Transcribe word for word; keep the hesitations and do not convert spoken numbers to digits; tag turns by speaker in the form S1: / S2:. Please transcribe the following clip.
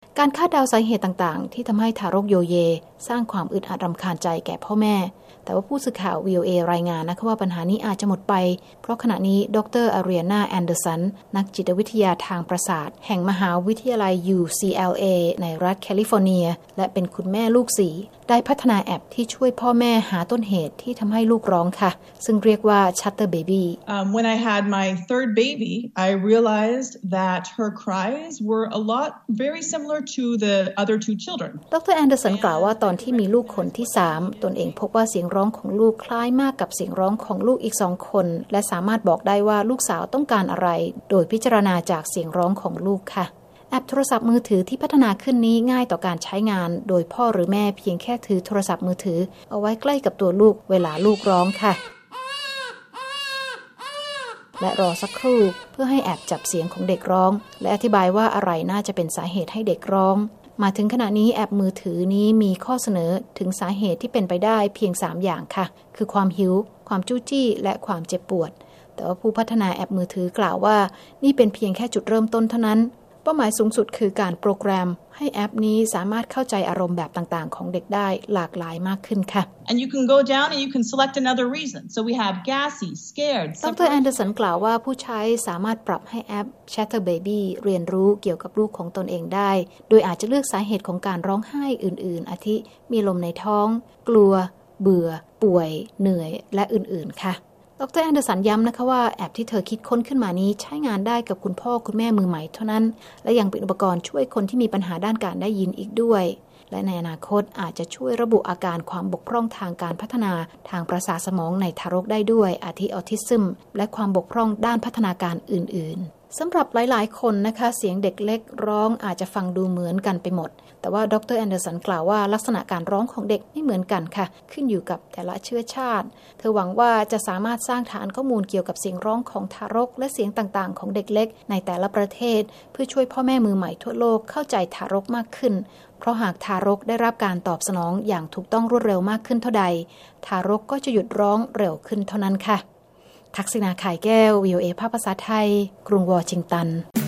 S1: การคาดเดาสาเหตุต่างๆที่ทำให้ทารกโยเยสร้างความอึดอัดรำคาญใจแก่พ่อแม่แต่ว่าผู้สื่อข่าว วี โอ เอ รายงานนะคะว่าปัญหานี้อาจจะหมดไปเพราะขณะนี้ดรอารีนาแอนเดอร์สันนักจิตวิทยาทางประสาทแห่งมหาวิทยาลัย ยู ซี แอล เอ ในรัฐแคลิฟอร์เนียและเป็นคุณแม่ลูกสี่ได้พัฒนาแอปที่ช่วยพ่อแม่หาต้นเหตุที่ทำให้ลูกร้องค่ะซึ่งเรียกว่า Chatter Baby
S2: um, When I had my third baby I realized that her cries were a lot very similar to the other two children
S1: ดรแอนเดอร์สันกล่าวว่าตอนที่มีลูกคนที่สามตนเองพบว่าเสียงร้องของลูกคล้ายมากกับเสียงร้องของลูกอีกสองคนและสามารถบอกได้ว่าลูกสาวต้องการอะไรโดยพิจารณาจากเสียงร้องของลูกค่ะแอปโทรศัพท์มือถือที่พัฒนาขึ้นนี้ง่ายต่อการใช้งานโดยพ่อหรือแม่เพียงแค่ถือโทรศัพท์มือถือเอาไว้ใกล้กับตัวลูกเวลาลูกร้องค่ะและรอสักครู่เพื่อให้แอปจับเสียงของเด็กร้องและอธิบายว่าอะไรน่าจะเป็นสาเหตุให้เด็กร้องมาถึงขณะนี้แอปมือถือนี้มีข้อเสนอถึงสาเหตุที่เป็นไปได้เพียงสามอย่างค่ะคือความหิวความจู้จี้และความเจ็บปวดแต่ว่าผู้พัฒนาแอปมือถือกล่าวว่านี่เป็นเพียงแค่จุดเริ่มต้นเท่านั้นเป้าหมายสูงสุดคือการโปรแกรมให้แอปนี้สามารถเข้าใจอารมณ์แบบต่างๆของเด็กได้หลากหลายมากขึ้นค่ะ
S2: And you can go down and you can select another reason. So we have gassy, scared.
S1: ดรแอนเดอร์สันกล่าวว่าผู้ใช้สามารถปรับให้แอป Chatter Baby เรียนรู้เกี่ยวกับลูกของตนเองได้โดยอาจจะเลือกสาเหตุของการร้องไห้อื่นๆอาทิมีลมในท้องกลัวเบื่อป่วยเหนื่อยและอื่นๆค่ะดรแอนเดอร์สันย้ำนะคะว่าแอปที่เธอคิดค้นขึ้นมานี้ใช้งานได้กับคุณพ่อคุณแม่มือใหม่เท่านั้นและยังเป็นอุปกรณ์ช่วยคนที่มีปัญหาด้านการได้ยินอีกด้วยและในอนาคตอาจจะช่วยระบุอาการความบกพร่องทางการพัฒนาทางประสาทสมองในทารกได้ด้วยอาทิออทิซึมและความบกพร่องด้านพัฒนาการอื่นๆสำหรับหลายๆคนนะคะเสียงเด็กเล็กร้องอาจจะฟังดูเหมือนกันไปหมดแต่ว่าดรแอนเดอร์สันกล่าวว่าลักษณะการร้องของเด็กไม่เหมือนกันค่ะขึ้นอยู่กับแต่ละเชื้อชาติเธอหวังว่าจะสามารถสร้างฐานข้อมูลเกี่ยวกับเสียงร้องของทารกและเสียงต่างๆของเด็กเล็กในแต่ละประเทศเพื่อช่วยพ่อแม่มือใหม่ทั่วโลกเข้าใจทารกมากขึ้นเพราะหากทารกได้รับการตอบสนองอย่างถูกต้องรวดเร็วมากขึ้นเท่าใดทารกก็จะหยุดร้องเร็วขึ้นเท่านั้นค่ะทักษิณา ข่ายแก้ว วี โอ เอ ภาคภาษาไทยกรุงวอชิงตัน